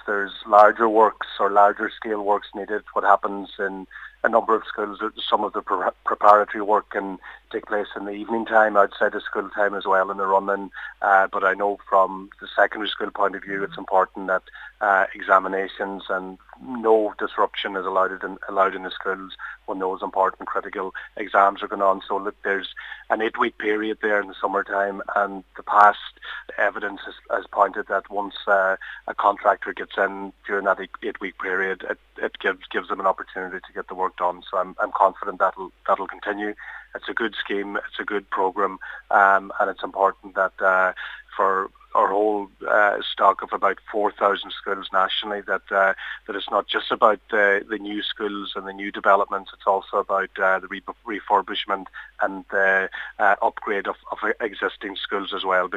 there's larger works or larger scale works needed, what happens in a number of schools, some of the preparatory work can take place in the evening time, outside of school time as well in the run-in. But I know from the secondary school point of view, it's important that examinations and no disruption is allowed in the schools when those important critical exams are going on. So look, there's an 8-week period there in the summertime, and the past evidence has pointed that once a contractor gets in during that 8-week period, it gives them an opportunity to get the work done. So I'm confident that'll continue. It's a good scheme, it's a good programme, and it's important that for our whole stock of about 4,000 schools nationally, that it's not just about the new schools and the new developments, it's also about the refurbishment and the upgrade of existing schools as well.